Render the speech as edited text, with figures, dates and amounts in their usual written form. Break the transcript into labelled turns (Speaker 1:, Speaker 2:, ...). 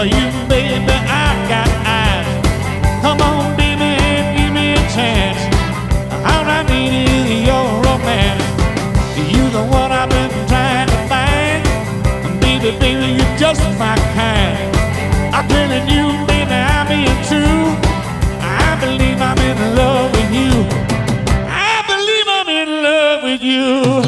Speaker 1: For you, baby, I got eyes. Come on, baby, and give me a chance. All I need is your romance. You're the one I've been trying to find. Baby, baby, you're just my kind. I'm telling you, baby, I'm being true. I believe I'm in love with you. I believe I'm in love with you.